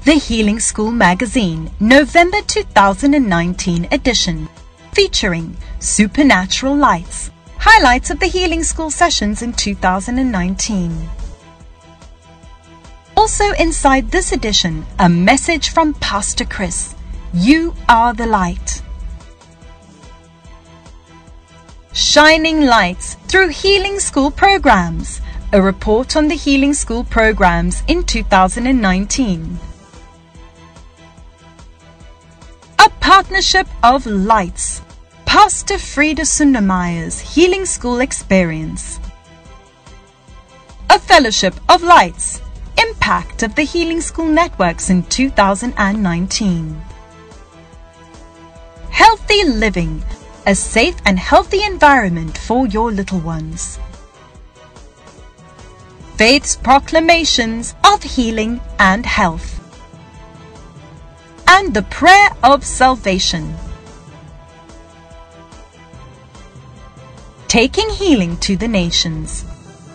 The Healing School Magazine, November 2019 edition, featuring Supernatural Lights, highlights of the Healing School sessions in 2019. Also inside this edition, a message from Pastor Chris, You Are the Light. Shining Lights through Healing School Programs, a report on the Healing School programs in 2019. A partnership of lights, Pastor Frida Sundermeyer's Healing School Experience. A fellowship of lights, impact of the Healing School networks in 2019. Healthy living, a safe and healthy environment for your little ones. Faith's proclamations of healing and health. And the prayer of salvation. Taking healing to the nations.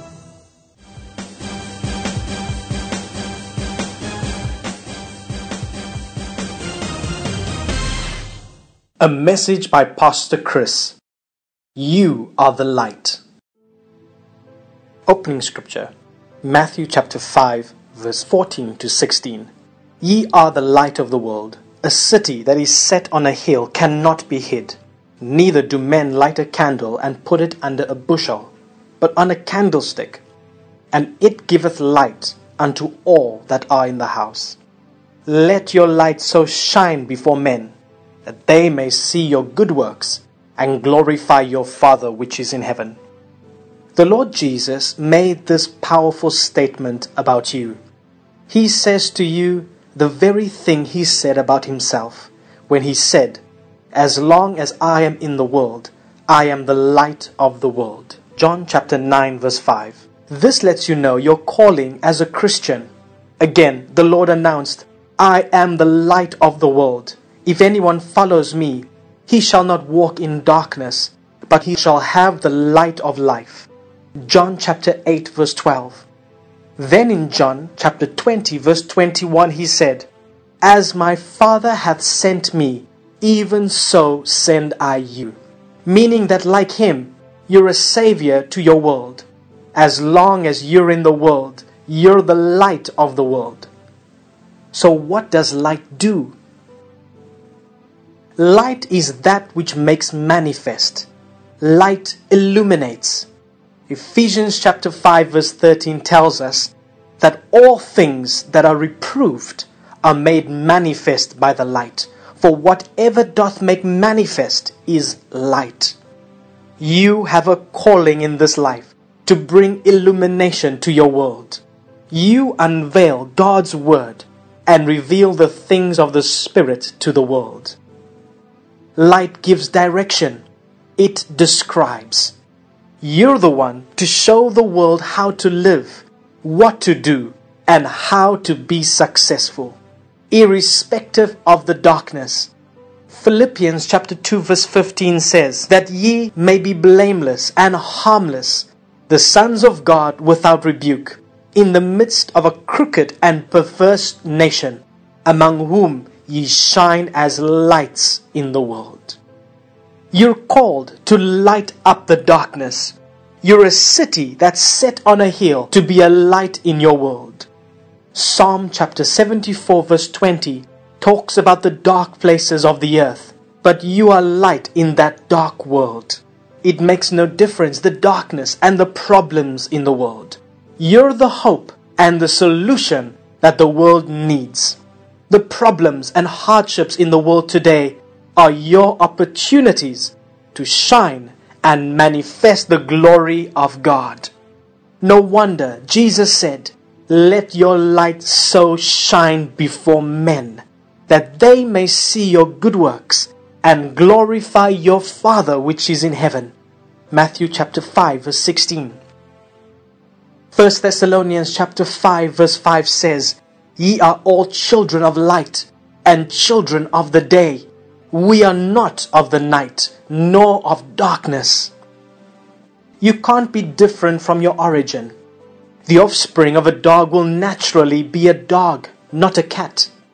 A message by Pastor Chris. You are the light. Opening scripture, Matthew chapter 5, verse 14 to 16. Ye are the light of the world. A city that is set on a hill cannot be hid. Neither do men light a candle and put it under a bushel, but on a candlestick, and it giveth light unto all that are in the house. Let your light so shine before men, that they may see your good works and glorify your Father which is in heaven. The Lord Jesus made this powerful statement about you. He says to you the very thing he said about himself when he said, As long as I am in the world, I am the light of the world. John chapter 9 verse 5. This lets you know your calling as a Christian. Again, the Lord announced, I am the light of the world. If anyone follows me, he shall not walk in darkness, but he shall have the light of life. John chapter 8 verse 12. Then in John chapter 20 verse 21 he said, As my Father hath sent me, even so send I you. Meaning that like him, you're a savior to your world. As long as you're in the world, you're the light of the world. So what does light do? Light is that which makes manifest. Light illuminates. Ephesians chapter 5 verse 13 tells us that all things that are reproved are made manifest by the light. For whatever doth make manifest is light. You have a calling in this life to bring illumination to your world. You unveil God's word and reveal the things of the Spirit to the world. Light gives direction. It describes. You're the one to show the world how to live, what to do, and how to be successful, irrespective of the darkness. Philippians chapter 2 verse 15 says, That ye may be blameless and harmless, the sons of God without rebuke, in the midst of a crooked and perverse nation, among whom ye shine as lights in the world. You're called to light up the darkness. You're a city that's set on a hill to be a light in your world. Psalm chapter 74 verse 20 talks about the dark places of the earth, but you are light in that dark world. It makes no difference the darkness and the problems in the world. You're the hope and the solution that the world needs. The problems and hardships in the world today are your opportunities to shine and manifest the glory of God. No wonder Jesus said, Let your light so shine before men, that they may see your good works and glorify your Father which is in heaven. Matthew chapter 5 verse 16. 1 Thessalonians chapter 5 verse 5 says, Ye are all children of light and children of the day. We are not of the night, nor of darkness. You can't be different from your origin. The offspring of a dog will naturally be a dog, not a cat.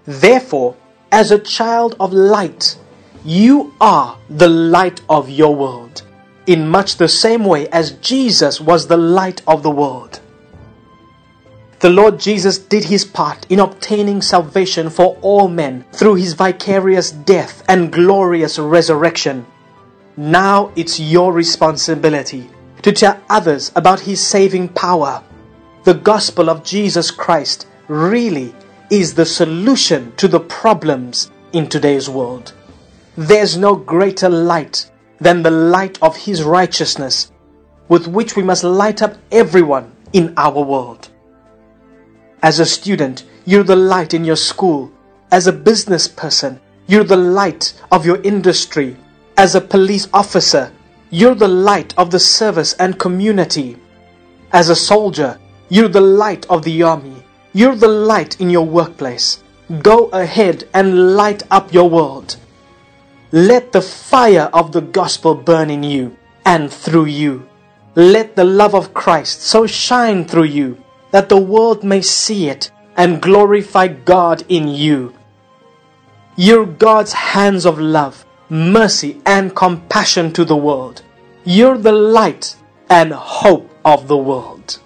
Therefore, as a child of light, you are the light of your world, in much the same way as Jesus was the light of the world. The Lord Jesus did his part in obtaining salvation for all men through his vicarious death and glorious resurrection. Now it's your responsibility to tell others about his saving power. The gospel of Jesus Christ really is the solution to the problems in today's world. There's no greater light than the light of his righteousness, with which we must light up everyone in our world. As a student, you're the light in your school. As a business person, you're the light of your industry. As a police officer, you're the light of the service and community. As a soldier, you're the light of the army. You're the light in your workplace. Go ahead and light up your world. Let the fire of the gospel burn in you and through you. Let the love of Christ so shine through you that the world may see it and glorify God in you. You're God's hands of love, mercy, and compassion to the world. You're the light and hope of the world.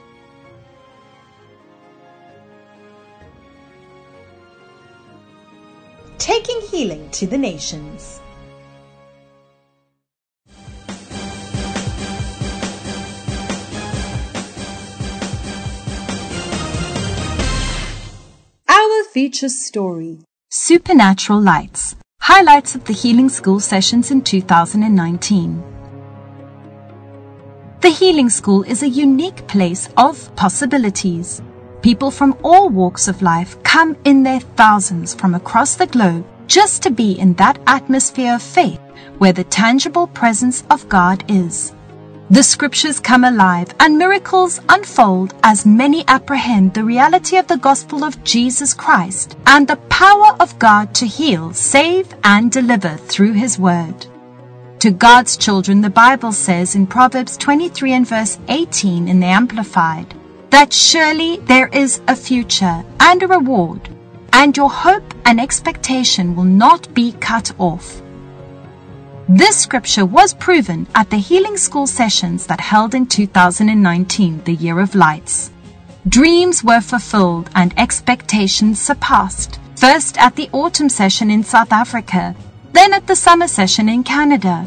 Taking healing to the nations. Our feature story, Supernatural Lights, highlights of the Healing School sessions in 2019. The Healing School is a unique place of possibilities. People from all walks of life come in their thousands from across the globe just to be in that atmosphere of faith where the tangible presence of God is. The scriptures come alive and miracles unfold as many apprehend the reality of the gospel of Jesus Christ and the power of God to heal, save, and deliver through his word. To God's children, the Bible says in Proverbs 23 and verse 18 in the Amplified, that surely there is a future and a reward, and your hope and expectation will not be cut off. This scripture was proven at the Healing School sessions that held in 2019, the Year of Lights. Dreams were fulfilled and expectations surpassed, first at the autumn session in South Africa, then at the summer session in Canada.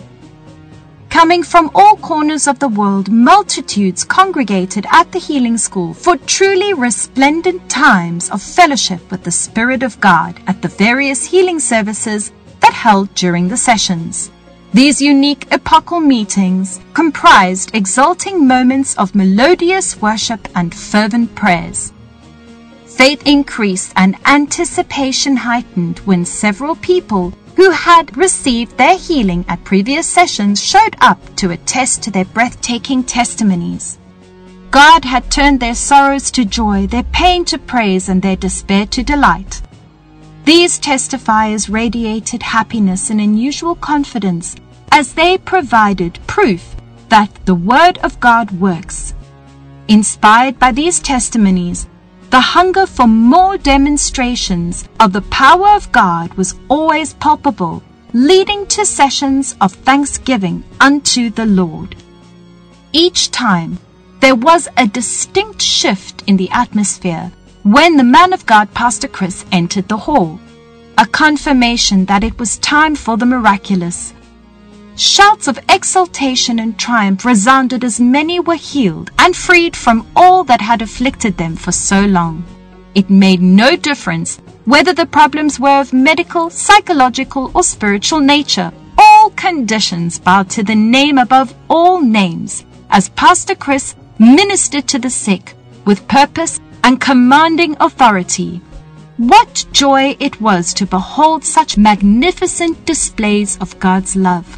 Coming from all corners of the world, multitudes congregated at the Healing School for truly resplendent times of fellowship with the Spirit of God at the various healing services that held during the sessions. These unique epochal meetings comprised exalting moments of melodious worship and fervent prayers. Faith increased and anticipation heightened when several people who had received their healing at previous sessions showed up to attest to their breathtaking testimonies. God had turned their sorrows to joy, their pain to praise, and their despair to delight. These testifiers radiated happiness and unusual confidence as they provided proof that the Word of God works. Inspired by these testimonies, the hunger for more demonstrations of the power of God was always palpable, leading to sessions of thanksgiving unto the Lord. Each time, there was a distinct shift in the atmosphere when the man of God, Pastor Chris, entered the hall, a confirmation that it was time for the miraculous. Shouts of exultation and triumph resounded as many were healed and freed from all that had afflicted them for so long. It made no difference whether the problems were of medical, psychological, or spiritual nature. All conditions bowed to the name above all names, as Pastor Chris ministered to the sick with purpose and commanding authority. What joy it was to behold such magnificent displays of God's love.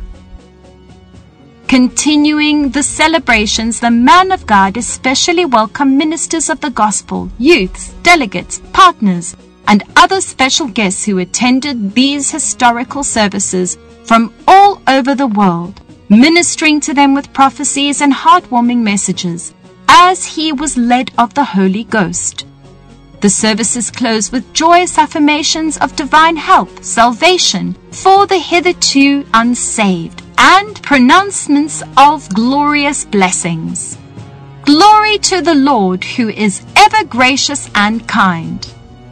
Continuing the celebrations, the man of God especially welcomed ministers of the gospel, youths, delegates, partners, and other special guests who attended these historical services from all over the world, ministering to them with prophecies and heartwarming messages, as he was led of the Holy Ghost. The services close with joyous affirmations of divine help, salvation for the hitherto unsaved, and pronouncements of glorious blessings. Glory to the Lord, who is ever gracious and kind.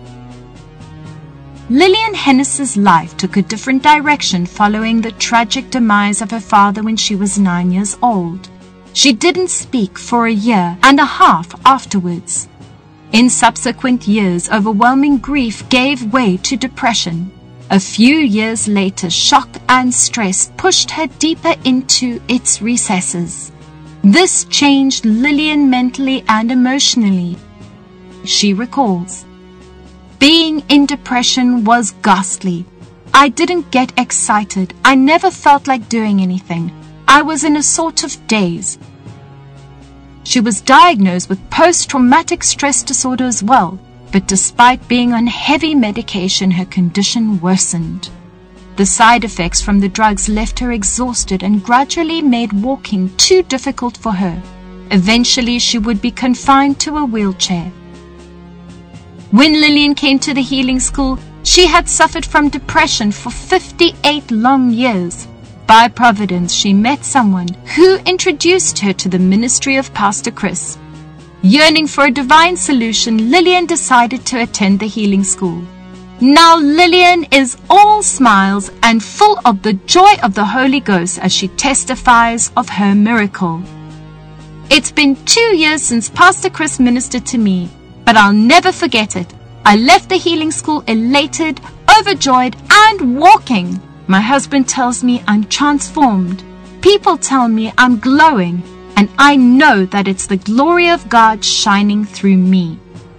Lillian Hennis's life took a different direction following the tragic demise of her father when she was 9 years old. She didn't speak for a year and a half afterwards. In subsequent years, overwhelming grief gave way to depression. A few years later, shock and stress pushed her deeper into its recesses. This changed Lillian mentally and emotionally. She recalls, "Being in depression was ghastly. I didn't get excited. I never felt like doing anything. I was in a sort of daze." She was diagnosed with post-traumatic stress disorder as well, but despite being on heavy medication, her condition worsened. The side effects from the drugs left her exhausted and gradually made walking too difficult for her. Eventually, she would be confined to a wheelchair. When Lillian came to the healing school, she had suffered from depression for 58 long years. By providence, she met someone who introduced her to the ministry of Pastor Chris. Yearning for a divine solution, Lillian decided to attend the healing school. Now Lillian is all smiles and full of the joy of the Holy Ghost as she testifies of her miracle. "It's been 2 years since Pastor Chris ministered to me, but I'll never forget it. I left the healing school elated, overjoyed, and walking. My husband tells me I'm transformed. People tell me I'm glowing, and I know that it's the glory of God shining through me."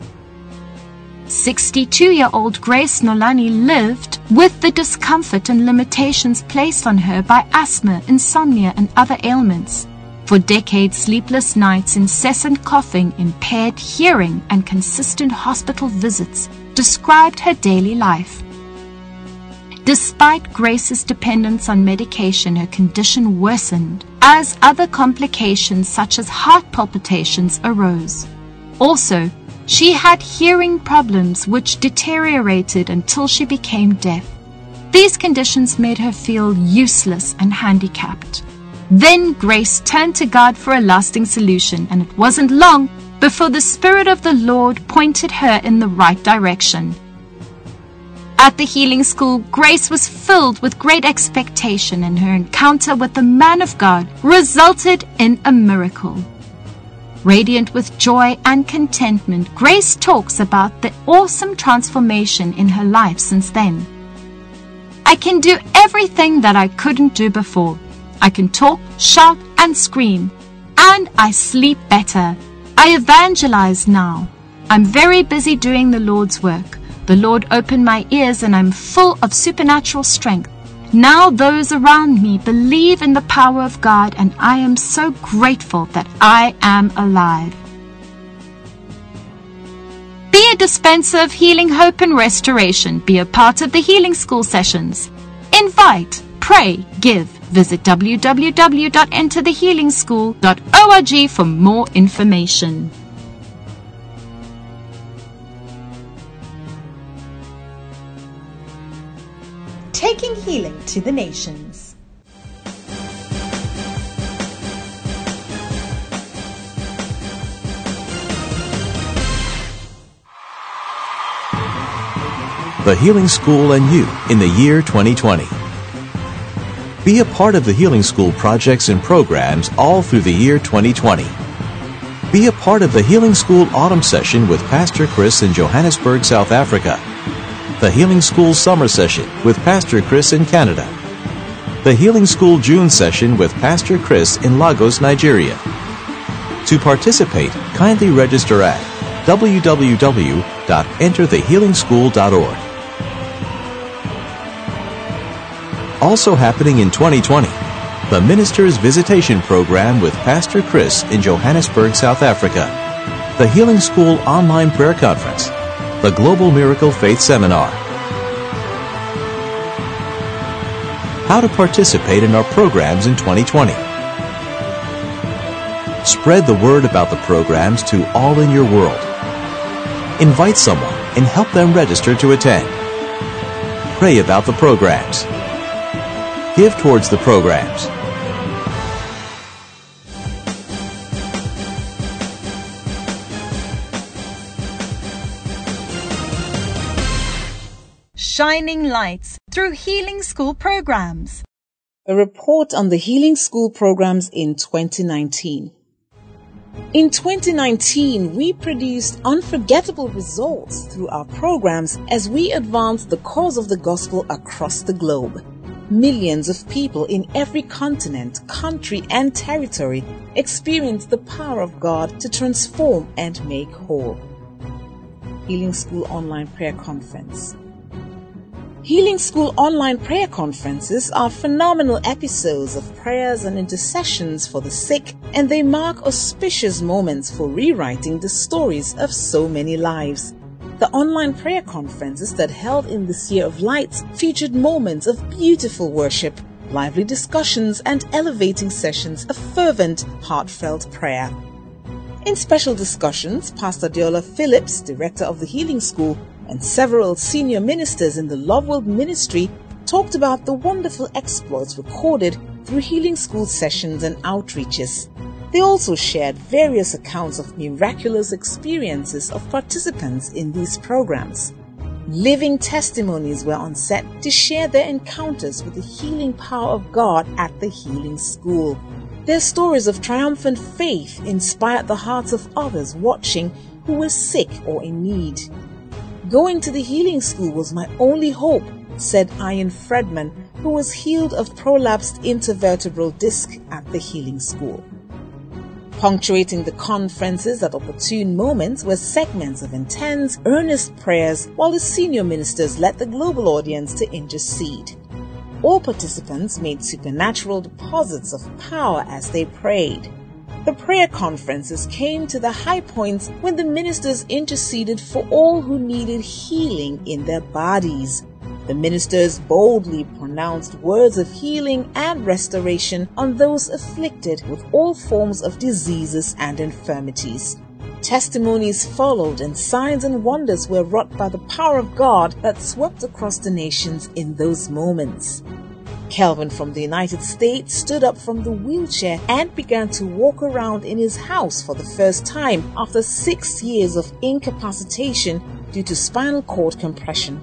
62-year-old Grace Nolani lived with the discomfort and limitations placed on her by asthma, insomnia, and other ailments. For decades, sleepless nights, incessant coughing, impaired hearing, and consistent hospital visits described her daily life. Despite Grace's dependence on medication, her condition worsened as other complications such as heart palpitations arose. Also, she had hearing problems which deteriorated until she became deaf. These conditions made her feel useless and handicapped. Then Grace turned to God for a lasting solution, and it wasn't long before the Spirit of the Lord pointed her in the right direction. At the healing school, Grace was filled with great expectation, and her encounter with the man of God resulted in a miracle. Radiant with joy and contentment, Grace talks about the awesome transformation in her life since then. "I can do everything that I couldn't do before. I can talk, shout, and scream, and I sleep better. I evangelize now. I'm very busy doing the Lord's work. The Lord opened my ears, and I'm full of supernatural strength. Now those around me believe in the power of God, and I am so grateful that I am alive." Be a dispenser of healing, hope, and restoration. Be a part of the healing school sessions. Invite, pray, give. Visit www.enterthehealingschool.org for more information. Taking healing to the nations. The Healing School and you in the year 2020. Be a part of the Healing School projects and programs all through the year 2020. Be a part of the Healing School Autumn Session with Pastor Chris in Johannesburg, South Africa. The Healing School Summer Session with Pastor Chris in Canada. The Healing School June Session with Pastor Chris in Lagos, Nigeria. To participate, kindly register at www.enterthehealingschool.org. Also happening in 2020, the Minister's Visitation Program with Pastor Chris in Johannesburg, South Africa. The Healing School Online Prayer Conference. The Global Miracle Faith Seminar. How to participate in our programs in 2020. Spread the word about the programs to all in your world. invite someone, and help them register to attend. Pray about the programs. Give towards the programs. Shining lights through Healing School programs. A report on the Healing School programs in 2019. In 2019, we produced unforgettable results through our programs as we advanced the cause of the gospel across the globe. Millions of people in every continent, country, and territory experienced the power of God to transform and make whole. Healing School Online Prayer Conference. Healing School online prayer conferences are phenomenal episodes of prayers and intercessions for the sick, and they mark auspicious moments for rewriting the stories of so many lives. The online prayer conferences that held in this year of lights featured moments of beautiful worship, lively discussions, and elevating sessions of fervent, heartfelt prayer. In special discussions, Pastor Deola Phillips, director of the Healing School, and several senior ministers in the Love World Ministry talked about the wonderful exploits recorded through Healing School sessions and outreaches. They also shared various accounts of miraculous experiences of participants in these programs. Living testimonies were on set to share their encounters with the healing power of God at the Healing School. Their stories of triumphant faith inspired the hearts of others watching who were sick or in need. Going to the Healing School was my only hope, said Ian Fredman, who was healed of prolapsed intervertebral disc at the Healing School. Punctuating the conferences at opportune moments were segments of intense, earnest prayers while the senior ministers led the global audience to intercede. All participants made supernatural deposits of power as they prayed. The prayer conferences came to the high points when the ministers interceded for all who needed healing in their bodies. The ministers boldly pronounced words of healing and restoration on those afflicted with all forms of diseases and infirmities. Testimonies followed and signs and wonders were wrought by the power of God that swept across the nations in those moments. Kelvin from the United States stood up from the wheelchair and began to walk around in his house for the first time after 6 years of incapacitation due to spinal cord compression.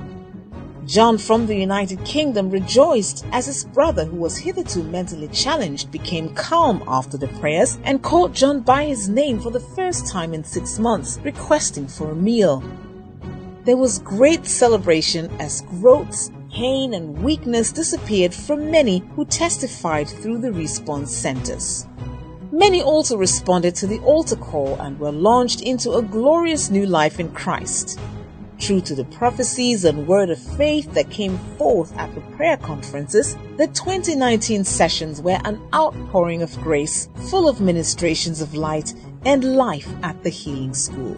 John from the United Kingdom rejoiced as his brother, who was hitherto mentally challenged, became calm after the prayers and called John by his name for the first time in 6 months, requesting for a meal. There was great celebration as growths, pain and weakness disappeared from many who testified through the response centers. Many also responded to the altar call and were launched into a glorious new life in Christ. True to the prophecies and word of faith that came forth at the prayer conferences, the 2019 sessions were an outpouring of grace, full of ministrations of light and life at the Healing School.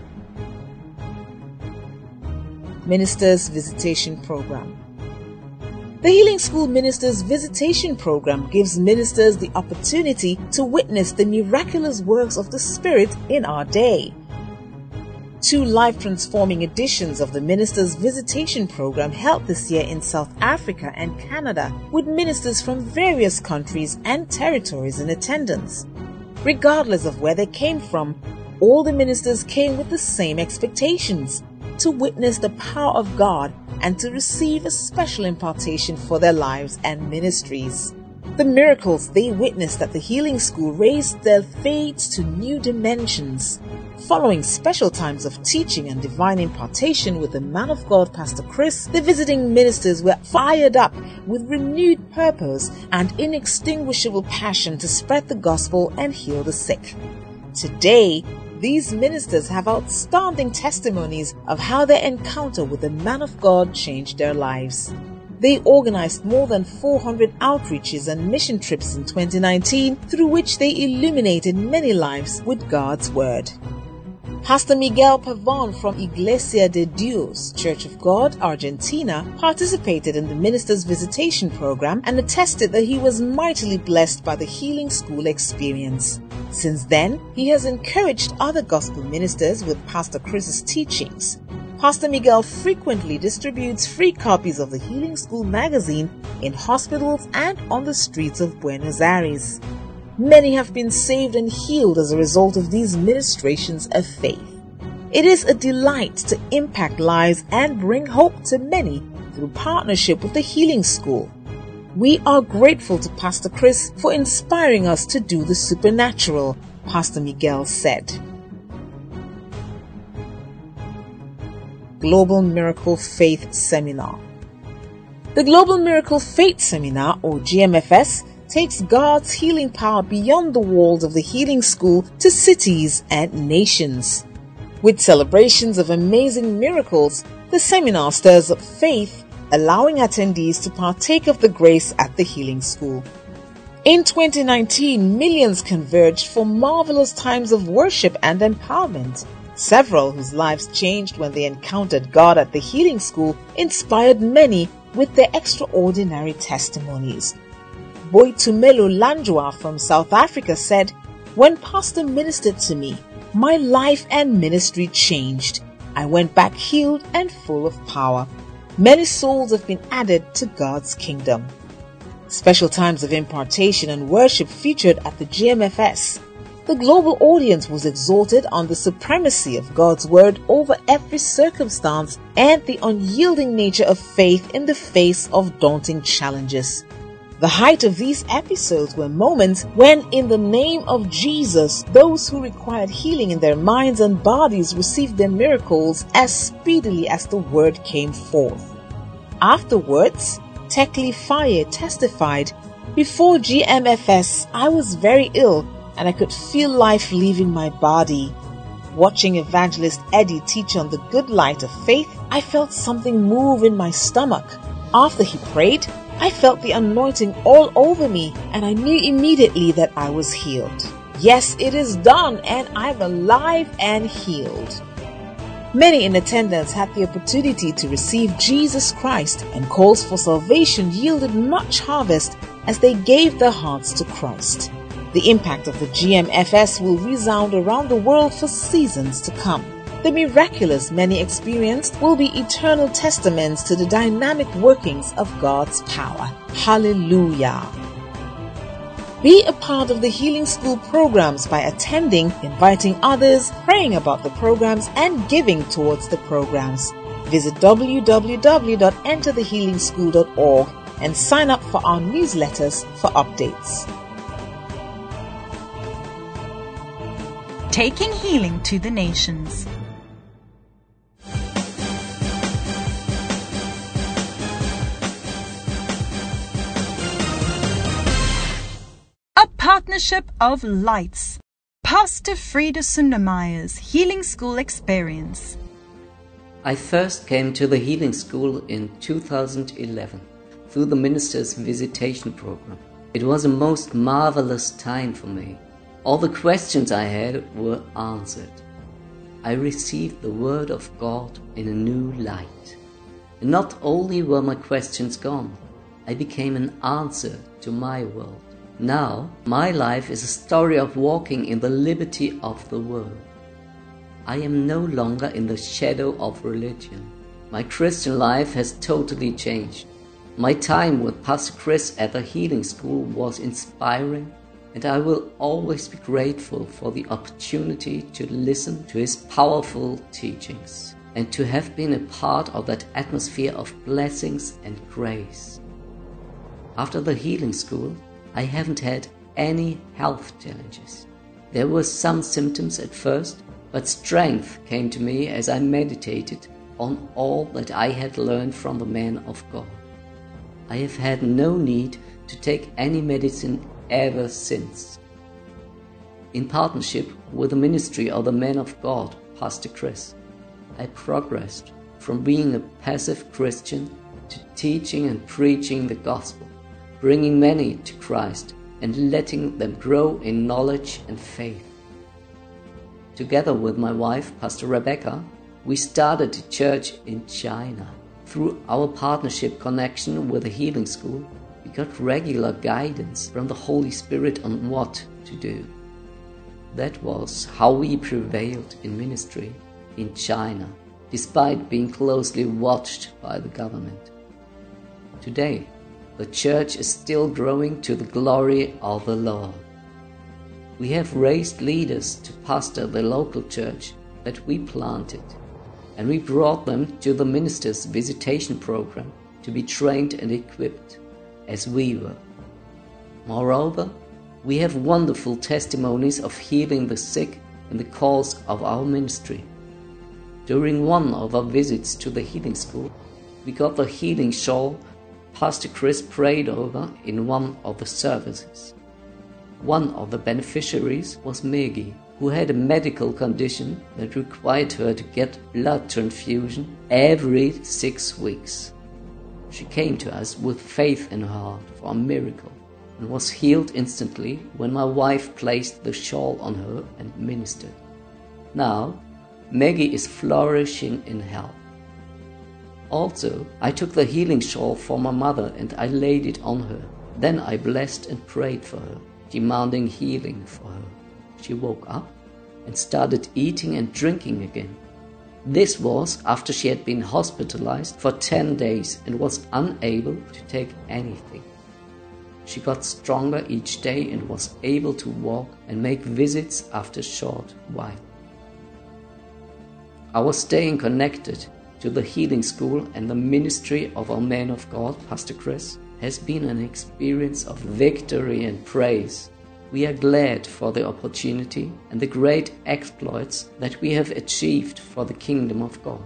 Ministers Visitation Program. The Healing School Ministers Visitation Program gives ministers the opportunity to witness the miraculous works of the Spirit in our day. 2 life-transforming editions of the Ministers Visitation Program held this year in South Africa and Canada, with ministers from various countries and territories in attendance. Regardless of where they came from, all the ministers came with the same expectations: to witness the power of God and to receive a special impartation for their lives and ministries. The miracles they witnessed at the Healing School raised their faiths to new dimensions. Following special times of teaching and divine impartation with the man of God, Pastor Chris, the visiting ministers were fired up with renewed purpose and inextinguishable passion to spread the gospel and heal the sick. Today, these ministers have outstanding testimonies of how their encounter with the man of God changed their lives. They organized more than 400 outreaches and mission trips in 2019, through which they illuminated many lives with God's Word. Pastor Miguel Pavon from Iglesia de Dios, Church of God, Argentina, participated in the Minister's Visitation Program and attested that he was mightily blessed by the Healing School experience. Since then, he has encouraged other gospel ministers with Pastor Chris's teachings. Pastor Miguel frequently distributes free copies of the Healing School magazine in hospitals and on the streets of Buenos Aires. Many have been saved and healed as a result of these ministrations of faith. It is a delight to impact lives and bring hope to many through partnership with the Healing School. We are grateful to Pastor Chris for inspiring us to do the supernatural, Pastor Miguel said. Global Miracle Faith Seminar. The Global Miracle Faith Seminar, or GMFS, takes God's healing power beyond the walls of the Healing School to cities and nations. With celebrations of amazing miracles, the seminar stirs up faith, allowing attendees to partake of the grace at the Healing School. In 2019, millions converged for marvelous times of worship and empowerment. Several whose lives changed when they encountered God at the Healing School inspired many with their extraordinary testimonies. Boitumelo Lanjwa from South Africa said, "When Pastor ministered to me, my life and ministry changed. I went back healed and full of power. Many souls have been added to God's kingdom." Special times of impartation and worship featured at the GMFS. The global audience was exhorted on the supremacy of God's word over every circumstance and the unyielding nature of faith in the face of daunting challenges. The height of these episodes were moments when, in the name of Jesus, those who required healing in their minds and bodies received their miracles as speedily as the word came forth. Afterwards, Tekli Faye testified, "Before GMFS, I was very ill and I could feel life leaving my body. Watching Evangelist Eddie teach on the good light of faith, I felt something move in my stomach. After he prayed, I felt the anointing all over me and I knew immediately that I was healed. Yes, it is done and I'm alive and healed." Many in attendance had the opportunity to receive Jesus Christ, and calls for salvation yielded much harvest as they gave their hearts to Christ. The impact of the GMFS will resound around the world for seasons to come. The miraculous many experienced will be eternal testaments to the dynamic workings of God's power. Hallelujah. Be a part of the Healing School programs by attending, inviting others, praying about the programs, and giving towards the programs. Visit www.enterthehealingschool.org and sign up for our newsletters for updates. Taking healing to the nations. A partnership of lights. Pastor Frida Sundermeyer's Healing School experience. I first came to the Healing School in 2011 through the Minister's Visitation Program. It was a most marvelous time for me. All the questions I had were answered. I received the Word of God in a new light. And not only were my questions gone, I became an answer to my world. Now, my life is a story of walking in the liberty of the Word. I am no longer in the shadow of religion. My Christian life has totally changed. My time with Pastor Chris at the Healing School was inspiring, and I will always be grateful for the opportunity to listen to his powerful teachings and to have been a part of that atmosphere of blessings and grace. After the Healing School, I haven't had any health challenges. There were some symptoms at first, but strength came to me as I meditated on all that I had learned from the man of God. I have had no need to take any medicine ever since. In partnership with the ministry of the man of God, Pastor Chris, I progressed from being a passive Christian to teaching and preaching the gospel, bringing many to Christ and letting them grow in knowledge and faith. Together with my wife, Pastor Rebecca, we started a church in China. Through our partnership connection with the Healing School, we got regular guidance from the Holy Spirit on what to do. That was how we prevailed in ministry in China, despite being closely watched by the government. Today, the church is still growing to the glory of the Lord. We have raised leaders to pastor the local church that we planted, and we brought them to the Ministers' Visitation Program to be trained and equipped as we were. Moreover, we have wonderful testimonies of healing the sick in the course of our ministry. During one of our visits to the Healing School, we got the healing shawl Pastor Chris prayed over in one of the services. One of the beneficiaries was Maggie, who had a medical condition that required her to get blood transfusion every 6 weeks. She came to us with faith in her heart for a miracle and was healed instantly when my wife placed the shawl on her and ministered. Now, Maggie is flourishing in health. Also, I took the healing shawl for my mother and I laid it on her. Then I blessed and prayed for her, demanding healing for her. She woke up and started eating and drinking again. This was after she had been hospitalized for 10 days and was unable to take anything. She got stronger each day and was able to walk and make visits after a short while. Our staying connected to the Healing School and the ministry of our man of God, Pastor Chris, has been an experience of victory and praise. We are glad for the opportunity and the great exploits that we have achieved for the kingdom of God.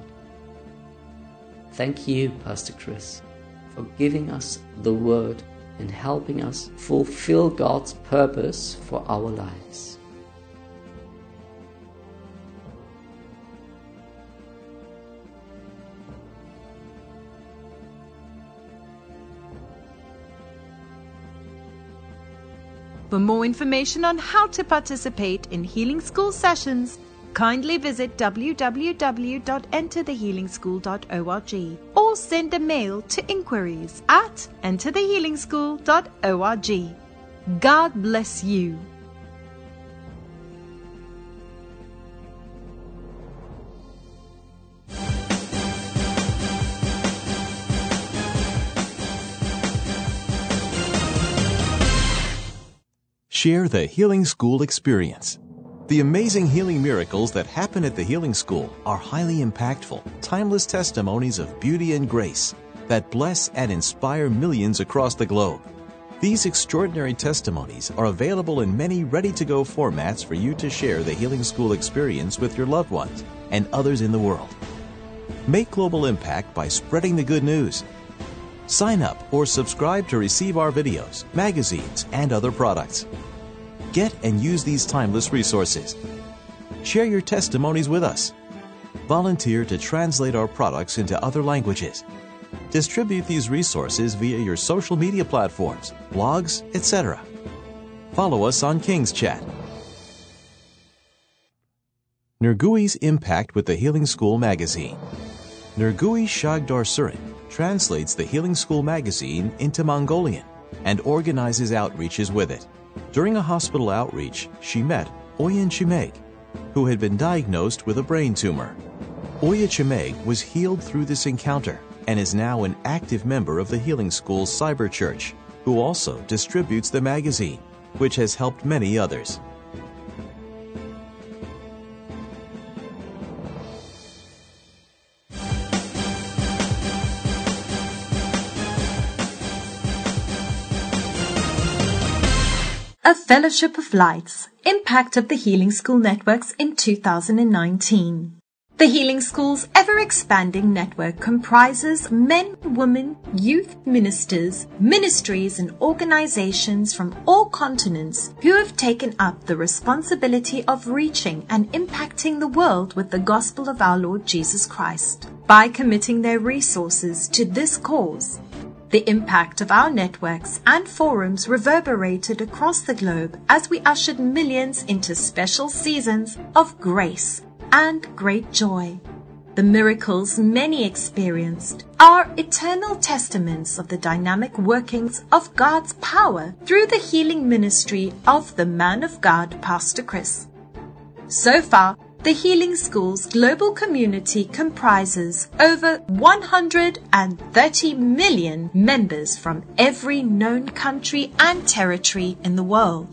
Thank you, Pastor Chris, for giving us the word and helping us fulfill God's purpose for our lives. For more information on how to participate in Healing School sessions, kindly visit www.enterthehealingschool.org or send a mail to inquiries@enterthehealingschool.org. God bless you. Share the Healing School experience. The amazing healing miracles that happen at the Healing School are highly impactful, timeless testimonies of beauty and grace that bless and inspire millions across the globe. These extraordinary testimonies are available in many ready-to-go formats for you to share the Healing School experience with your loved ones and others in the world. Make global impact by spreading the good news. Sign up or subscribe to receive our videos, magazines, and other products. Get and use these timeless resources. Share your testimonies with us. Volunteer to translate our products into other languages. Distribute these resources via your social media platforms, blogs, etc. Follow us on King's Chat. Nurgui's impact with the Healing School magazine. Nurgui Shagdarsurin translates the Healing School magazine into Mongolian and organizes outreaches with it. During a hospital outreach, she met Oya Chimeg, who had been diagnosed with a brain tumor. Oya Chimeg was healed through this encounter and is now an active member of the Healing School's Cyber Church, who also distributes the magazine, which has helped many others. A Fellowship of Lights, Impact of the Healing School Networks in 2019. The Healing School's ever-expanding network comprises men, women, youth ministers, ministries and organizations from all continents who have taken up the responsibility of reaching and impacting the world with the gospel of our Lord Jesus Christ. By committing their resources to this cause, The impact of our networks and forums reverberated across the globe as we ushered millions into special seasons of grace and great joy. The miracles many experienced are eternal testaments of the dynamic workings of God's power through the healing ministry of the man of God, Pastor Chris. So far, the Healing School's global community comprises over 130 million members from every known country and territory in the world.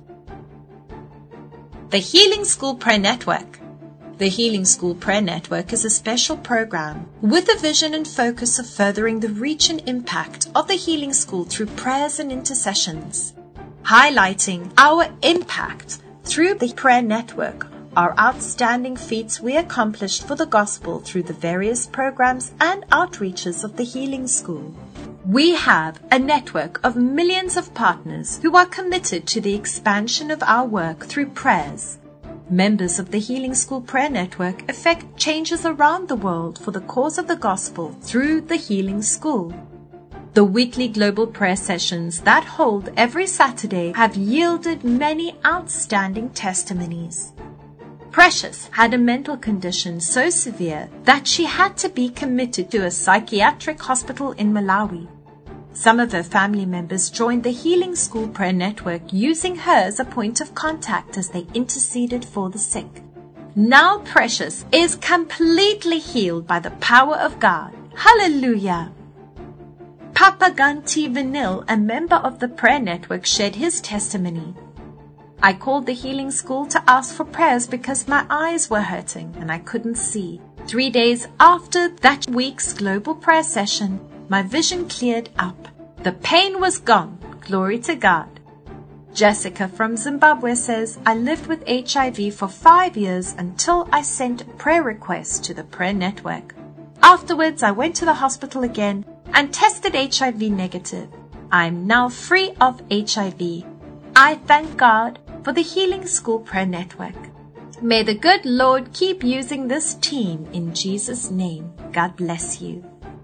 The Healing School Prayer Network. The Healing School Prayer Network is a special program with a vision and focus of furthering the reach and impact of the Healing School through prayers and intercessions. Highlighting our impact through the prayer network are outstanding feats we accomplished for the gospel through the various programs and outreaches of the Healing School. We have a network of millions of partners who are committed to the expansion of our work through prayers. Members of the Healing School Prayer Network effect changes around the world for the cause of the gospel through the Healing School. The weekly global prayer sessions that hold every Saturday have yielded many outstanding testimonies. Precious had a mental condition so severe that she had to be committed to a psychiatric hospital in Malawi. Some of her family members joined the Healing School Prayer Network, using her as a point of contact as they interceded for the sick. Now Precious is completely healed by the power of God. Hallelujah! Papa Ganti Vanil, a member of the prayer network, shared his testimony. I called the Healing School to ask for prayers because my eyes were hurting and I couldn't see. 3 days after that week's global prayer session, my vision cleared up. The pain was gone. Glory to God. Jessica from Zimbabwe says, I lived with HIV for 5 years until I sent a prayer request to the prayer network. Afterwards, I went to the hospital again and tested HIV negative. I am now free of HIV. I thank God for the Healing School Prayer Network. May the good Lord keep using this team in Jesus' name. God bless you.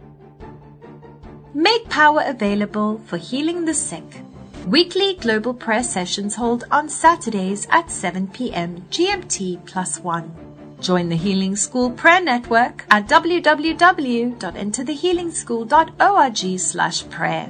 Make power available for healing the sick. Weekly global prayer sessions hold on Saturdays at 7 p.m. GMT+1. Join the Healing School Prayer Network at www.enterthehealingschool.org/prayer.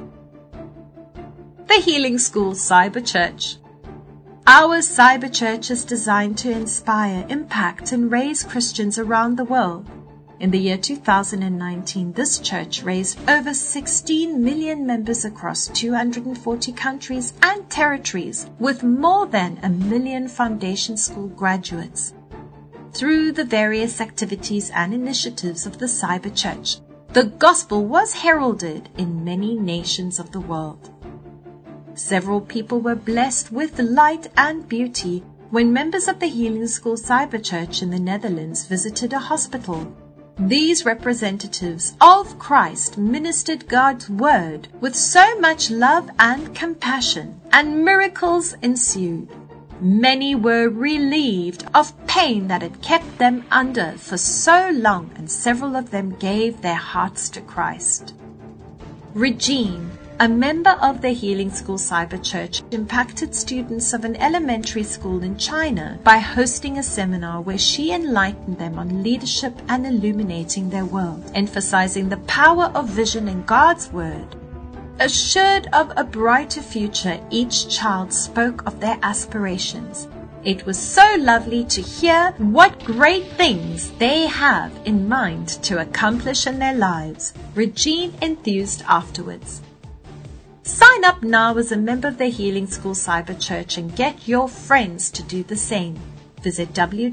The Healing School Cyber Church. Our Cyber Church is designed to inspire, impact, and raise Christians around the world. In the year 2019, this church raised over 16 million members across 240 countries and territories, with more than 1 million foundation school graduates. Through the various activities and initiatives of the Cyber Church, the gospel was heralded in many nations of the world. Several people were blessed with light and beauty when members of the Healing School Cyber Church in the Netherlands visited a hospital. These representatives of Christ ministered God's word with so much love and compassion, and miracles ensued. Many were relieved of pain that had kept them under for so long, and several of them gave their hearts to Christ. Regine, a member of the Healing School Cyber Church, impacted students of an elementary school in China by hosting a seminar where she enlightened them on leadership and illuminating their world, emphasizing the power of vision in God's Word. Assured of a brighter future, each child spoke of their aspirations. It was so lovely to hear what great things they have in mind to accomplish in their lives. Regine enthused afterwards. Sign up now as a member of the Healing School Cyber Church and get your friends to do the same. Visit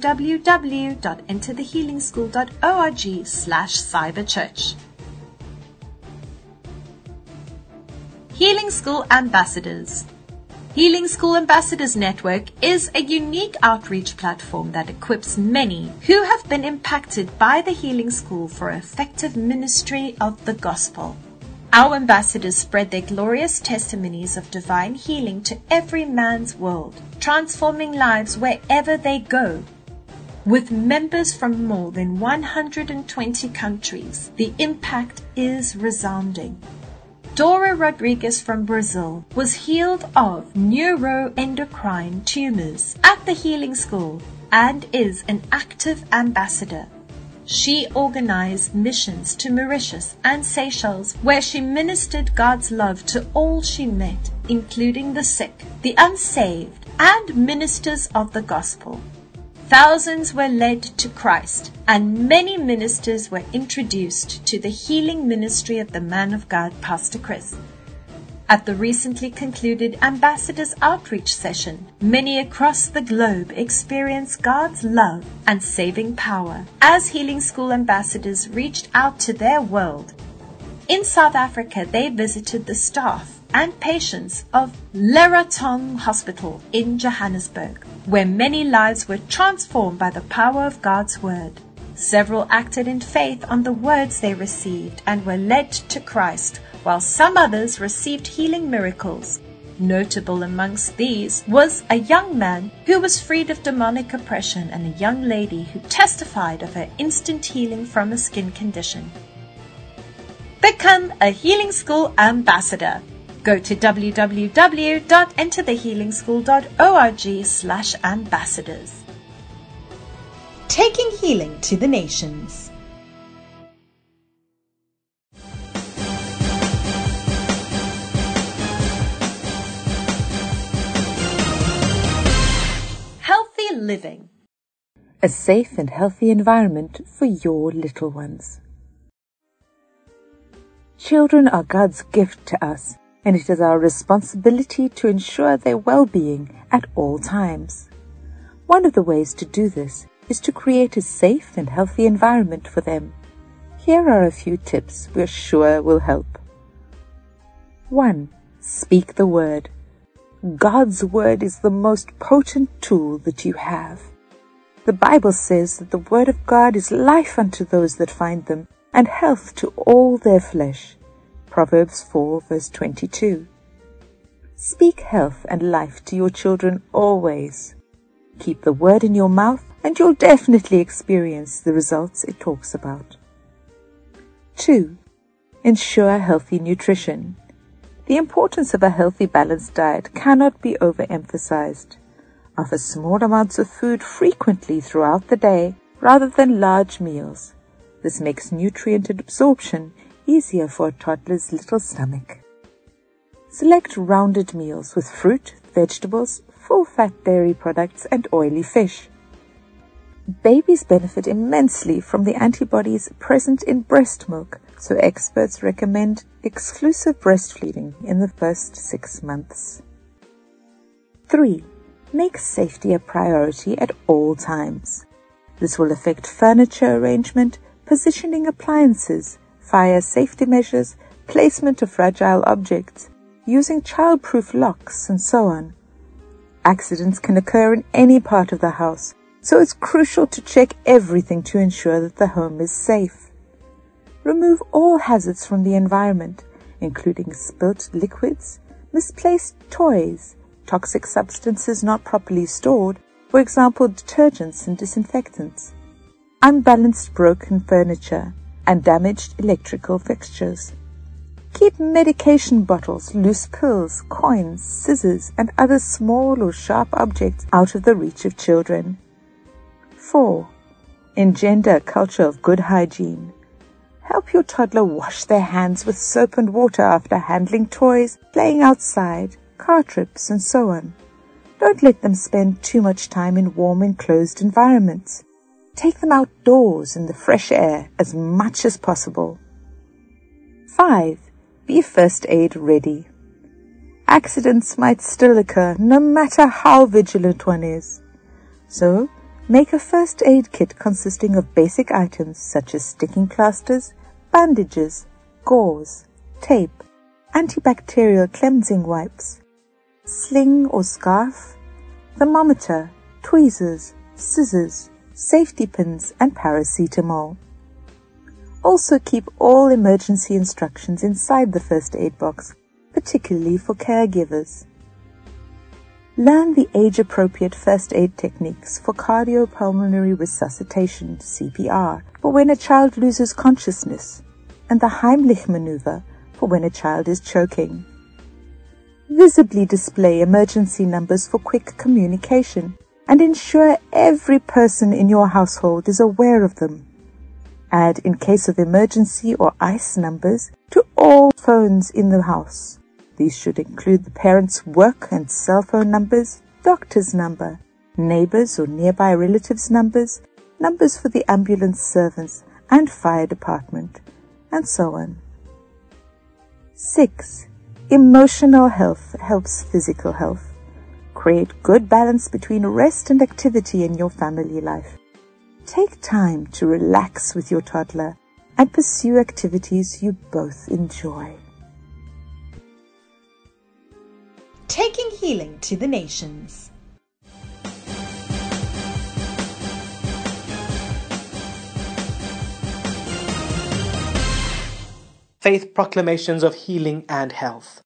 www.enterthehealingschool.org/cyberchurch. Healing School Ambassadors. Healing School Ambassadors Network is a unique outreach platform that equips many who have been impacted by the Healing School for effective ministry of the gospel. Our ambassadors spread their glorious testimonies of divine healing to every man's world, transforming lives wherever they go. With members from more than 120 countries, the impact is resounding. Dora Rodriguez from Brazil was healed of neuroendocrine tumors at the Healing School and is an active ambassador. She organized missions to Mauritius and Seychelles, where she ministered God's love to all she met, including the sick, the unsaved, and ministers of the gospel. Thousands were led to Christ, and many ministers were introduced to the healing ministry of the man of God, Pastor Chris. At the recently concluded Ambassadors Outreach session, many across the globe experienced God's love and saving power as Healing School ambassadors reached out to their world. In South Africa, they visited the staff and patients of Leratong Hospital in Johannesburg, where many lives were transformed by the power of God's Word. Several acted in faith on the words they received and were led to Christ, while some others received healing miracles. Notable amongst these was a young man who was freed of demonic oppression and a young lady who testified of her instant healing from a skin condition. Become a Healing School ambassador. Go to www.enterthehealingschool.org/ambassadors. Taking healing to the nations. Healthy living. A safe and healthy environment for your little ones. Children are God's gift to us, and it is our responsibility to ensure their well-being at all times. One of the ways to do this is to create a safe and healthy environment for them. Here are a few tips we're sure will help. 1. Speak the word. God's word is the most potent tool that you have. The Bible says that the word of God is life unto those that find them, and health to all their flesh. Proverbs 4 verse 22. Speak health and life to your children always. Keep the word in your mouth and you'll definitely experience the results it talks about. 2. Ensure healthy nutrition. The importance of a healthy, balanced diet cannot be overemphasized. Offer small amounts of food frequently throughout the day rather than large meals. This makes nutrient absorption easier for a toddler's little stomach. Select rounded meals with fruit, vegetables, full-fat dairy products, and oily fish. Babies benefit immensely from the antibodies present in breast milk, so experts recommend exclusive breastfeeding in the first 6 months. 3. Make safety a priority at all times. This will affect furniture arrangement, positioning appliances, fire safety measures, placement of fragile objects, using child-proof locks, and so on. Accidents can occur in any part of the house, so it's crucial to check everything to ensure that the home is safe. Remove all hazards from the environment, including spilt liquids, misplaced toys, toxic substances not properly stored, for example detergents and disinfectants, unbalanced broken furniture, and damaged electrical fixtures. Keep medication bottles, loose pills, coins, scissors, and other small or sharp objects out of the reach of children. 4. Engender a culture of good hygiene. Help your toddler wash their hands with soap and water after handling toys, playing outside, car trips, and so on. Don't let them spend too much time in warm enclosed environments. Take them outdoors in the fresh air as much as possible. 5. Be first aid ready. Accidents might still occur no matter how vigilant one is. So, make a first aid kit consisting of basic items such as sticking plasters, bandages, gauze, tape, antibacterial cleansing wipes, sling or scarf, thermometer, tweezers, scissors, safety pins, and paracetamol. Also keep all emergency instructions inside the first aid box, particularly for caregivers. Learn the age-appropriate first aid techniques for cardiopulmonary resuscitation, CPR, for when a child loses consciousness, and the Heimlich maneuver for for when a child is choking. Visibly display emergency numbers for quick communication and ensure every person in your household is aware of them. Add in case of emergency or ICE numbers to all phones in the house. These should include the parents' work and cell phone numbers, doctor's number, neighbors or nearby relatives' numbers, numbers for the ambulance servants and fire department, and so on. 6. Emotional health helps physical health. Create good balance between rest and activity in your family life. Take time to relax with your toddler and pursue activities you both enjoy. Taking healing to the nations. Faith proclamations of healing and health.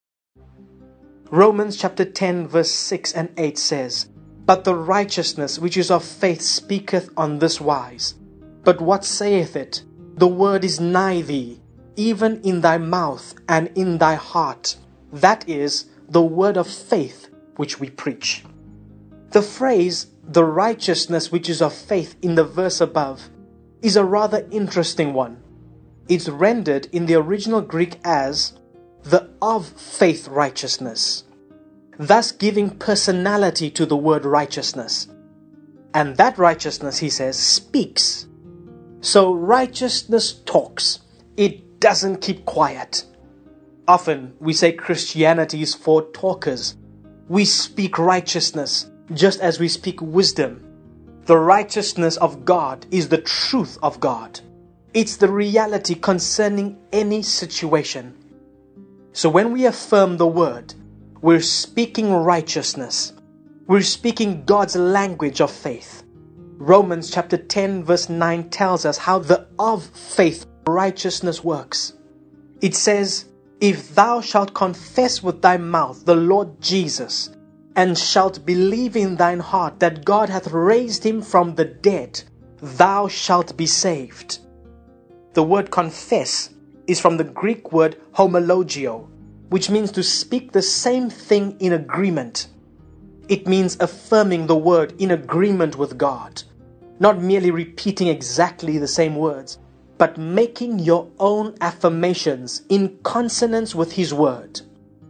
Romans chapter 10 verse 6 and 8 says, "But the righteousness which is of faith speaketh on this wise. But what saith it? The word is nigh thee, even in thy mouth and in thy heart." That is the word of faith which we preach. The phrase, "the righteousness which is of faith," in the verse above is a rather interesting one. It's rendered in the original Greek as the of faith righteousness, thus giving personality to the word righteousness. And that righteousness, he says, speaks. So righteousness talks. It doesn't keep quiet. Often we say Christianity is for talkers. We speak righteousness just as we speak wisdom. The righteousness of God is the truth of God. It's the reality concerning any situation. So when we affirm the word, we're speaking righteousness. We're speaking God's language of faith. Romans chapter 10 verse 9 tells us how the of faith righteousness works. It says, "If thou shalt confess with thy mouth the Lord Jesus, and shalt believe in thine heart that God hath raised him from the dead, thou shalt be saved." The word confess is from the Greek word homologio, which means to speak the same thing in agreement. It means affirming the word in agreement with God, not merely repeating exactly the same words, but making your own affirmations in consonance with His word.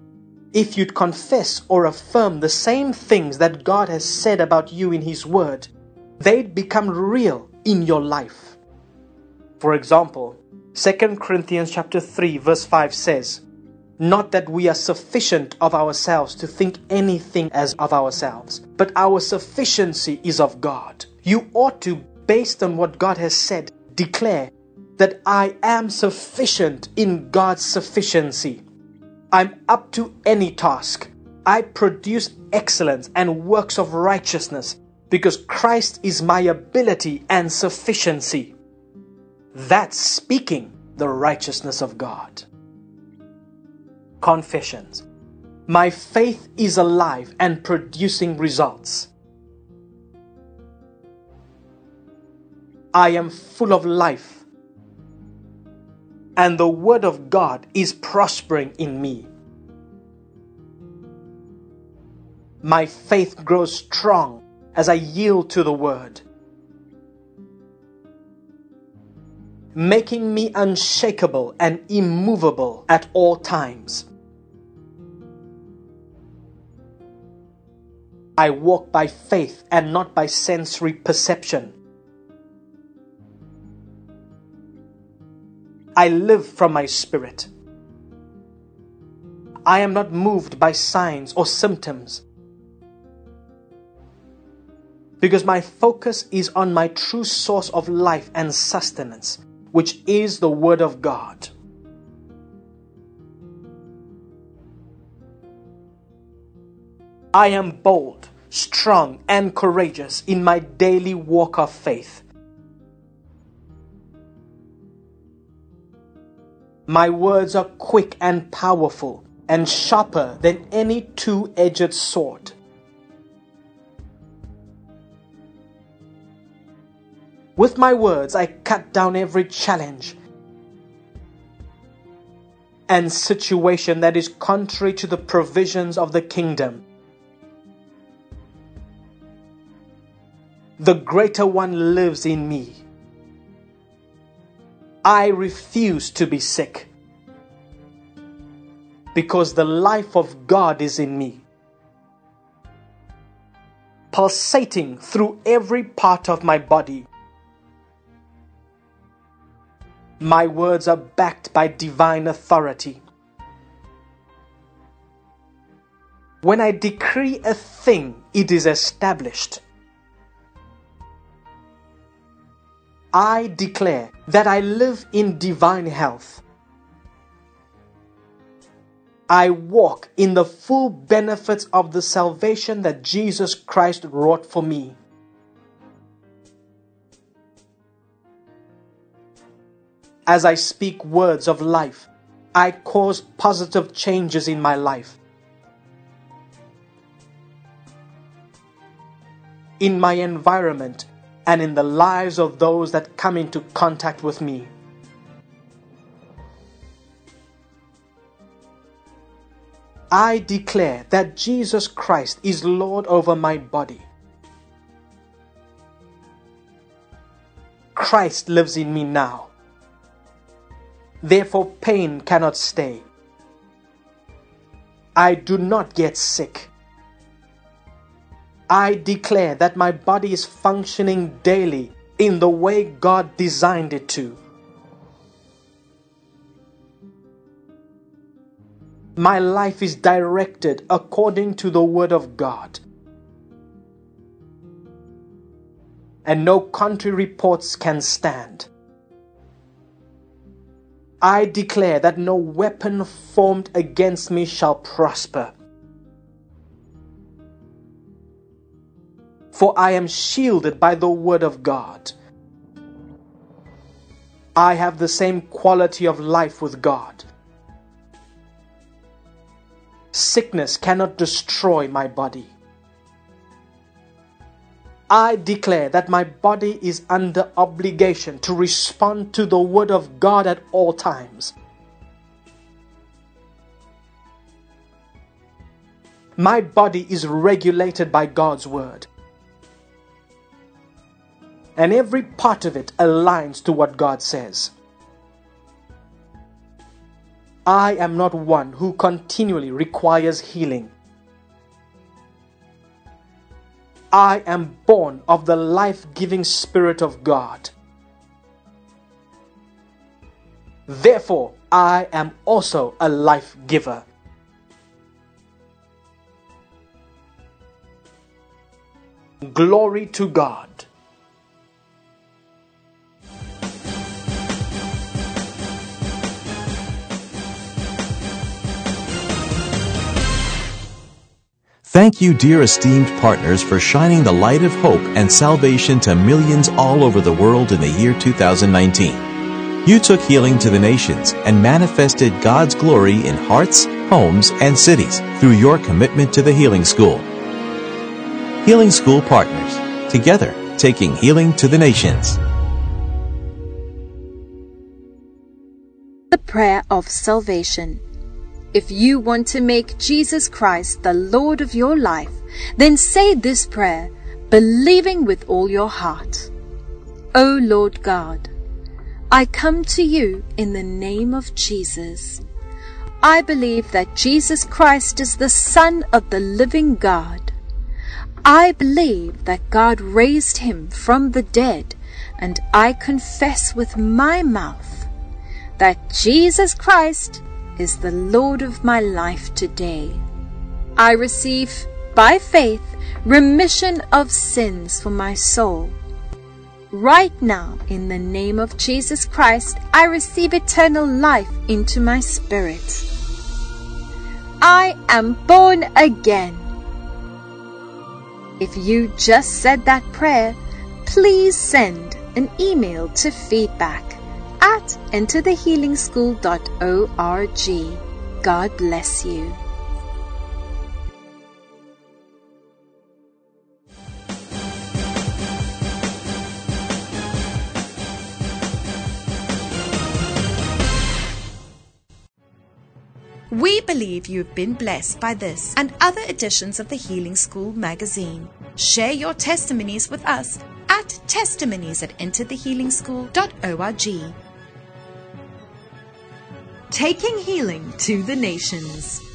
If you'd confess or affirm the same things that God has said about you in His word, they'd become real in your life. For example, 2 Corinthians chapter 3 verse 5 says, "Not that we are sufficient of ourselves to think anything as of ourselves, but our sufficiency is of God." You ought to, based on what God has said, declare that I am sufficient in God's sufficiency. I'm up to any task. I produce excellence and works of righteousness because Christ is my ability and sufficiency. That's speaking the righteousness of God. Confessions. My faith is alive and producing results. I am full of life, and the word of God is prospering in me. My faith grows strong as I yield to the word, making me unshakable and immovable at all times. I walk by faith and not by sensory perception. I live from my spirit. I am not moved by signs or symptoms, because my focus is on my true source of life and sustenance, which is the Word of God. I am bold, strong, and courageous in my daily walk of faith. My words are quick and powerful and sharper than any two-edged sword. With my words, I cut down every challenge and situation that is contrary to the provisions of the kingdom. The greater one lives in me. I refuse to be sick because the life of God is in me, pulsating through every part of my body. My words are backed by divine authority. When I decree a thing, it is established. I declare that I live in divine health. I walk in the full benefits of the salvation that Jesus Christ wrought for me. As I speak words of life, I cause positive changes in my life. In my environment, and in the lives of those that come into contact with me. I declare that Jesus Christ is Lord over my body. Christ lives in me now. Therefore, pain cannot stay. I do not get sick. I declare that my body is functioning daily in the way God designed it to. My life is directed according to the Word of God. And no contrary reports can stand. I declare that no weapon formed against me shall prosper. For I am shielded by the Word of God. I have the same quality of life with God. Sickness cannot destroy my body. I declare that my body is under obligation to respond to the Word of God at all times. My body is regulated by God's Word. And every part of it aligns to what God says. I am not one who continually requires healing. I am born of the life-giving Spirit of God. Therefore, I am also a life giver. Glory to God. Thank you, dear esteemed partners, for shining the light of hope and salvation to millions all over the world in the year 2019. You took healing to the nations and manifested God's glory in hearts, homes, and cities through your commitment to the Healing School. Healing School Partners, together taking healing to the nations. The prayer of salvation. If you want to make Jesus Christ the Lord of your life, then say this prayer, believing with all your heart. O Lord God, I come to you in the name of Jesus. I believe that Jesus Christ is the Son of the living God. I believe that God raised him from the dead, and I confess with my mouth that Jesus Christ is the Lord of my life today. I receive, by faith, remission of sins for my soul. Right now, in the name of Jesus Christ, I receive eternal life into my spirit. I am born again. If you just said that prayer, please send an email to feedback@enterthehealingschool.org. God bless you. We believe you've been blessed by this and other editions of the Healing School magazine. Share your testimonies with us at testimonies@enterthehealingschool.org. Taking healing to the nations.